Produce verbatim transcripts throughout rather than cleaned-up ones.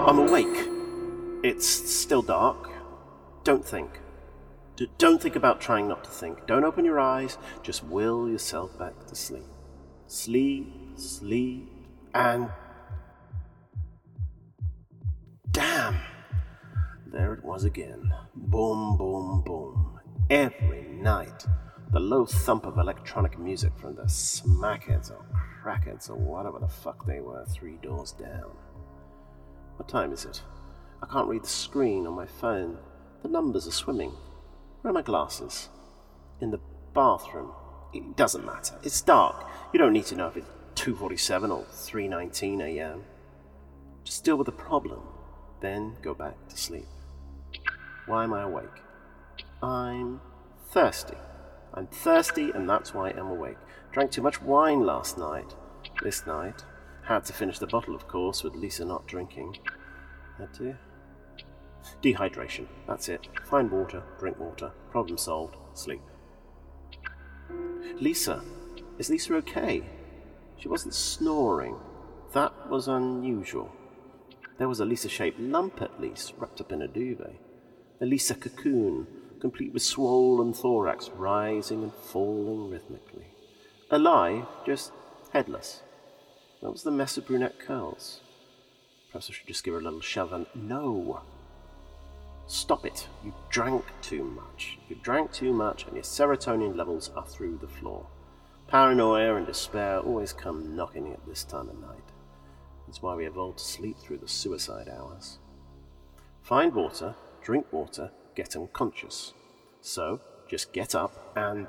I'm awake. It's still dark. Don't think. D- don't think about trying not to think. Don't open your eyes. Just will yourself back to sleep. Sleep, sleep, and... Damn! There it was again. Boom, boom, boom. Every night. The low thump of electronic music from the smackheads or crackheads or whatever the fuck they were three doors down. What time is it? I can't read the screen on my phone. The numbers are swimming. Where are my glasses? In the bathroom. It doesn't matter. It's dark. You don't need to know if it's two forty-seven or three nineteen a.m. Just deal with the problem. Then go back to sleep. Why am I awake? I'm thirsty. I'm thirsty, and that's why I'm awake. Drank too much wine last night. This night. Had to finish the bottle, of course, with Lisa not drinking. Had to. Dehydration. That's it. Find water, drink water. Problem solved. Sleep. Lisa. Is Lisa okay? She wasn't snoring. That was unusual. There was a Lisa-shaped lump, at least, wrapped up in a duvet. A Lisa cocoon, complete with swollen thorax, rising and falling rhythmically. Alive, just headless. What was the mess of brunette curls? Perhaps I should just give her a little shove and... No! Stop it. You drank too much. You drank too much and your serotonin levels are through the floor. Paranoia and despair always come knocking at this time of night. That's why we evolved to sleep through the suicide hours. Find water, drink water, get unconscious. So, just get up and...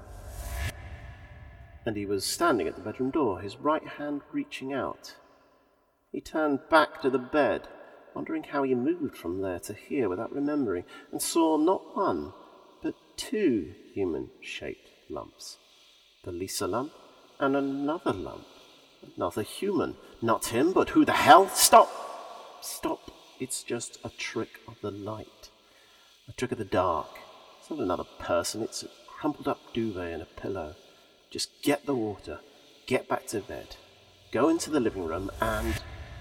And he was standing at the bedroom door, his right hand reaching out. He turned back to the bed, wondering how he moved from there to here without remembering, and saw not one, but two human-shaped lumps. The Lisa lump and another lump. Another human. Not him, but who the hell? Stop! Stop. It's just a trick of the light. A trick of the dark. It's not another person, it's a crumpled up duvet and a pillow. Just get the water, get back to bed, go into the living room and...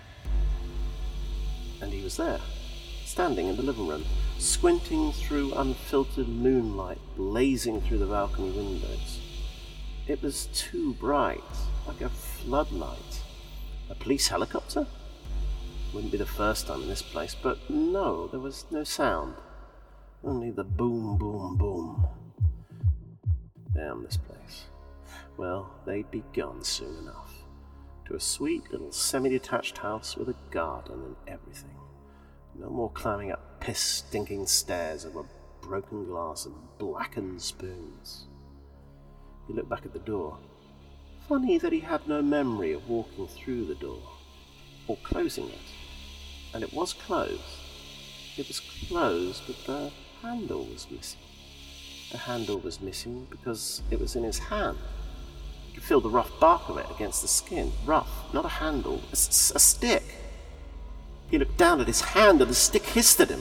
And he was there, standing in the living room, squinting through unfiltered moonlight blazing through the balcony windows. It was too bright, like a floodlight. A police helicopter? Wouldn't be the first time in this place, but no, there was no sound. Only the boom, boom, boom. Damn this place. Well, they'd be gone soon enough. To a sweet little semi-detached house with a garden and everything. No more climbing up piss-stinking stairs over broken glass and blackened spoons. He looked back at the door. Funny that he had no memory of walking through the door, or closing it. And it was closed. It was closed, but the handle was missing. The handle was missing because it was in his hand. You could feel the rough bark of it against the skin. Rough, not a handle, a, s- a stick. He looked down at his hand and the stick hissed at him.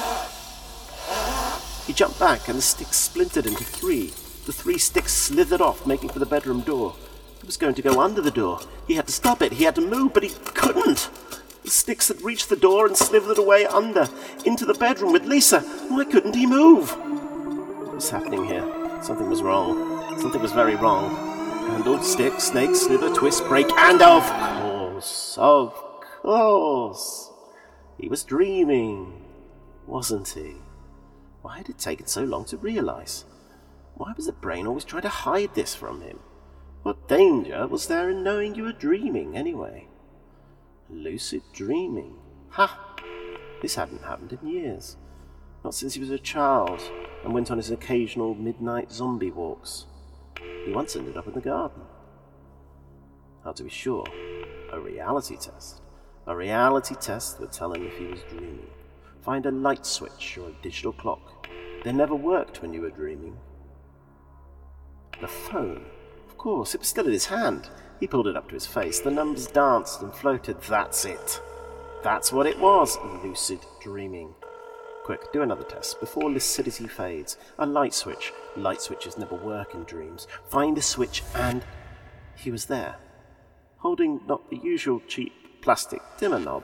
He jumped back and the stick splintered into three. The three sticks slithered off, making for the bedroom door. He was going to go under the door. He had to stop it. He had to move, but he couldn't. The sticks had reached the door and slithered away under, into the bedroom with Lisa. Why couldn't he move? What was happening here? Something was wrong. Something was very wrong. Handle, stick, snake, slither, twist, break, and of course, of course, he was dreaming, wasn't he? Why had it taken so long to realize? Why was the brain always trying to hide this from him? What danger was there in knowing you were dreaming, anyway? Lucid dreaming. Ha! This hadn't happened in years. Not since he was a child and went on his occasional midnight zombie walks. He once ended up in the garden. How to be sure? A reality test. A reality test would tell him if he was dreaming. Find a light switch or a digital clock. They never worked when you were dreaming. The phone. Of course, it was still in his hand. He pulled it up to his face. The numbers danced and floated. That's it. That's what it was. Lucid dreaming. Quick, do another test before lucidity fades. A light switch. Light switches never work in dreams. Find a switch and... He was there. Holding not the usual cheap plastic dimmer knob,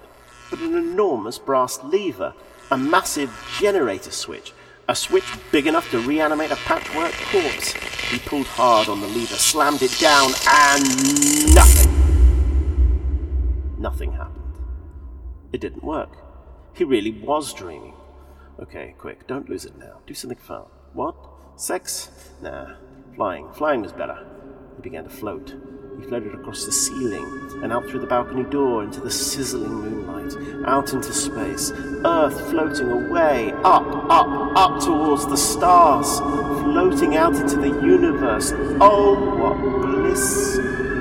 but an enormous brass lever, a massive generator switch, a switch big enough to reanimate a patchwork corpse. He pulled hard on the lever, slammed it down, and nothing. Nothing happened. It didn't work. He really was dreaming. Okay, quick, don't lose it now. Do something fun. What? Sex? Nah. Flying. Flying was better. He began to float. He floated across the ceiling and out through the balcony door into the sizzling moonlight, out into space, Earth floating away, up, up, up towards the stars, floating out into the universe. Oh, what bliss!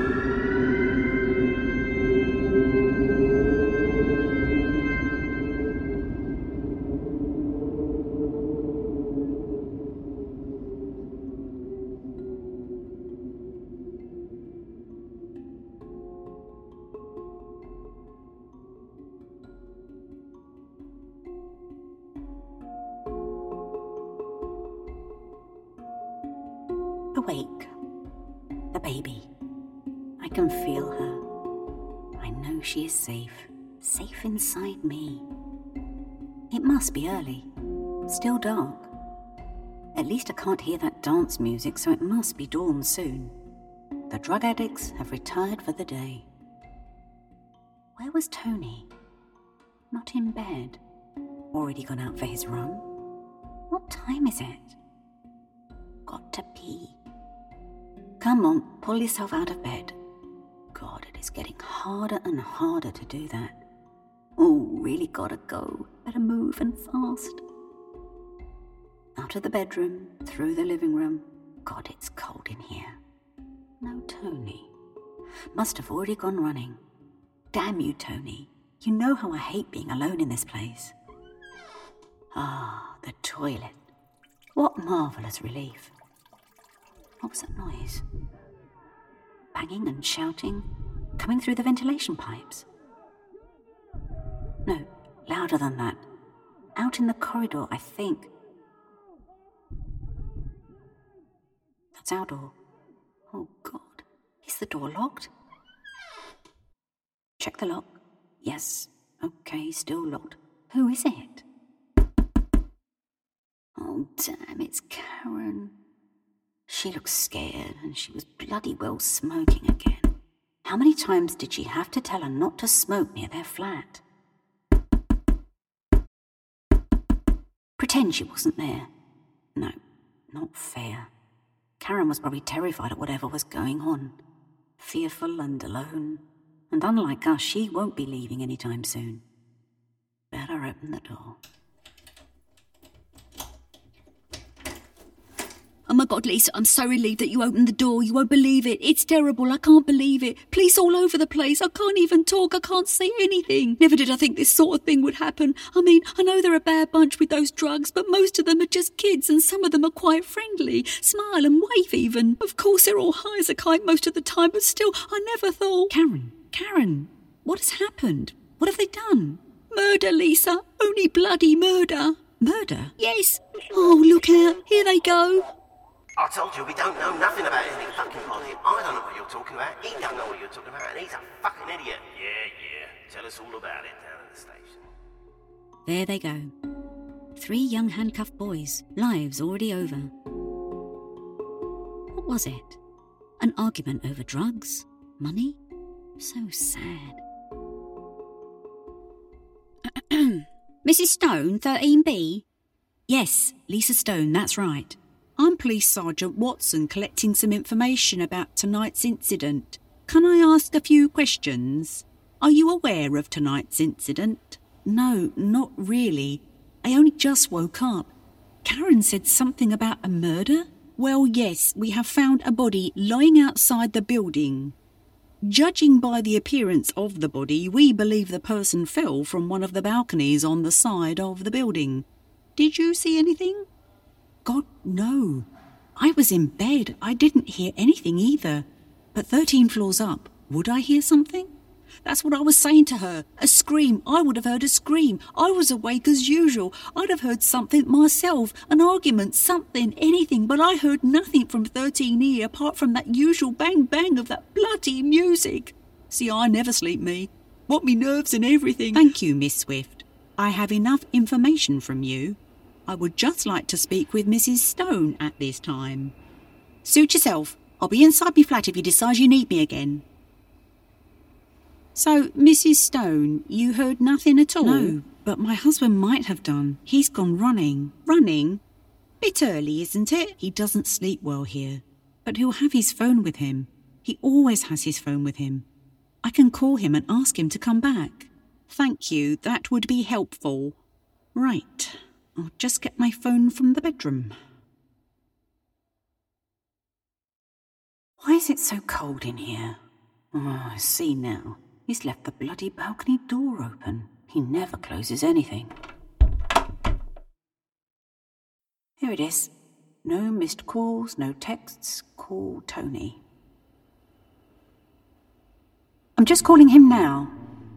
Awake. The baby. I can feel her. I know she is safe. Safe inside me. It must be early. Still dark. At least I can't hear that dance music, so it must be dawn soon. The drug addicts have retired for the day. Where was Tony? Not in bed. Already gone out for his run? What time is it? Got to pee. Come on, pull yourself out of bed. God, it is getting harder and harder to do that. Oh, really gotta go. Better move and fast. Out of the bedroom, through the living room. God, it's cold in here. No Tony. Must have already gone running. Damn you, Tony. You know how I hate being alone in this place. Ah, the toilet. What marvellous relief. What was that noise? Banging and shouting, coming through the ventilation pipes. No, louder than that. Out in the corridor, I think. That's our door. Oh, God. Is the door locked? Check the lock. Yes. Okay, still locked. Who is it? Oh, damn, it's Karen. She looked scared, and she was bloody well smoking again. How many times did she have to tell her not to smoke near their flat? Pretend she wasn't there. No, not fair. Karen was probably terrified at whatever was going on. Fearful and alone. And unlike us, she won't be leaving anytime soon. Better open the door. Oh my God, Lisa, I'm so relieved that you opened the door. You won't believe it. It's terrible. I can't believe it. Police all over the place. I can't even talk. I can't say anything. Never did I think this sort of thing would happen. I mean, I know they're a bad bunch with those drugs, but most of them are just kids and some of them are quite friendly. Smile and wave even. Of course, they're all high as a kite most of the time, but still, I never thought... Karen, Karen, what has happened? What have they done? Murder, Lisa. Only bloody murder. Murder? Yes. Oh, look out. Here they go. I told you we don't know nothing about anything fucking positive. I don't know what you're talking about. He don't know what you're talking about, and he's a fucking idiot. Yeah, yeah. Tell us all about it down at the station. There they go. Three young handcuffed boys, lives already over. What was it? An argument over drugs? Money? So sad. Missus Stone, thirteen B? Yes, Lisa Stone, that's right. I'm Police Sergeant Watson, collecting some information about tonight's incident. Can I ask a few questions? Are you aware of tonight's incident? No, not really. I only just woke up. Karen said something about a murder? Well, yes, we have found a body lying outside the building. Judging by the appearance of the body, we believe the person fell from one of the balconies on the side of the building. Did you see anything? God, no. I was in bed. I didn't hear anything either. But thirteen floors up, would I hear something? That's what I was saying to her. A scream. I would have heard a scream. I was awake as usual. I'd have heard something myself. An argument, something, anything. But I heard nothing from thirteen E apart from that usual bang-bang of that bloody music. See, I never sleep, me. Want me nerves and everything. Thank you, Miss Swift. I have enough information from you. I would just like to speak with Missus Stone at this time. Suit yourself. I'll be inside me flat if you decide you need me again. So, Missus Stone, you heard nothing at all? No, but my husband might have done. He's gone running. Running? Bit early, isn't it? He doesn't sleep well here, but he'll have his phone with him. He always has his phone with him. I can call him and ask him to come back. Thank you, that would be helpful. Right, I'll just get my phone from the bedroom. Why is it so cold in here? Oh, I see now. He's left the bloody balcony door open. He never closes anything. Here it is. No missed calls, no texts. Call Tony. I'm just calling him now.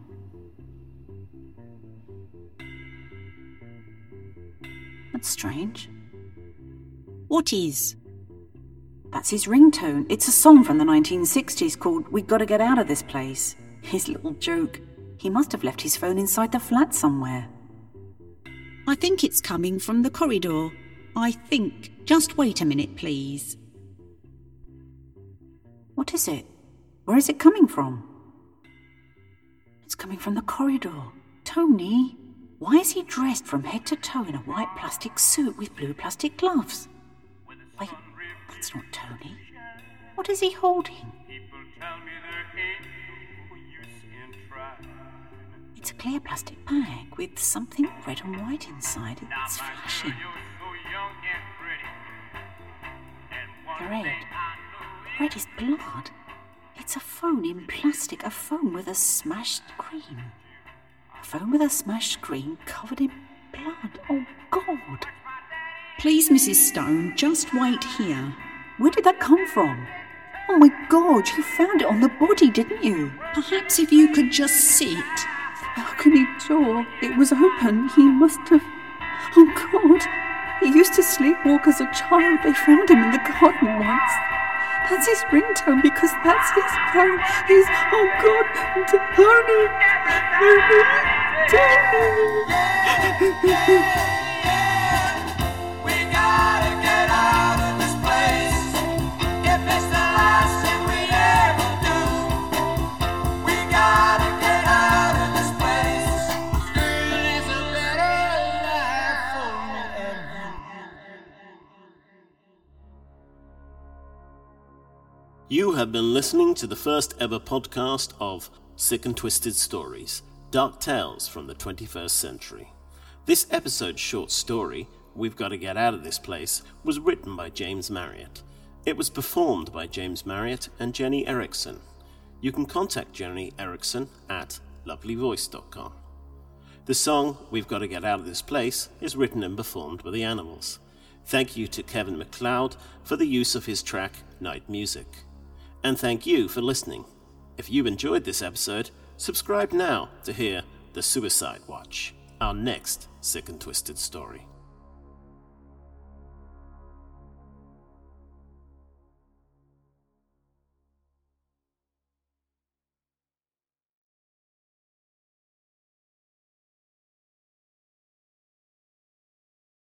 That's strange. What is? That's his ringtone. It's a song from the nineteen sixties called We Gotta Get Out of This Place. His little joke. He must have left his phone inside the flat somewhere. I think it's coming from the corridor. I think. Just wait a minute, please. What is it? Where is it coming from? It's coming from the corridor. Tony, why is he dressed from head to toe in a white plastic suit with blue plastic gloves? Wait, that's not Tony. What is he holding? It's a clear plastic bag with something red and white inside. It's flashing. The red. The red is blood. It's a phone in plastic, a phone with a smashed screen. A phone with a smashed screen covered in blood. Oh, God. Please, Missus Stone, just wait here. Where did that come from? Oh, my God, you found it on the body, didn't you? Perhaps if you could just sit. The balcony door, it was open. He must have... Oh, God. He used to sleepwalk as a child. They found him in the garden once. That's his ringtone because that's his phone. He's... Oh, God. Tony. Tony. Tony. You have been listening to the first ever podcast of Sick and Twisted Stories, Dark Tales from the twenty-first century. This episode's short story, We've Got to Get Out of This Place, was written by James Marriott. It was performed by James Marriott and Jenny Erickson. You can contact Jenny Erickson at lovely voice dot com. The song We've Got to Get Out of This Place is written and performed by the Animals. Thank you to Kevin MacLeod for the use of his track Night Music. And thank you for listening. If you enjoyed this episode, subscribe now to hear The Suicide Watch, our next Sick and Twisted story.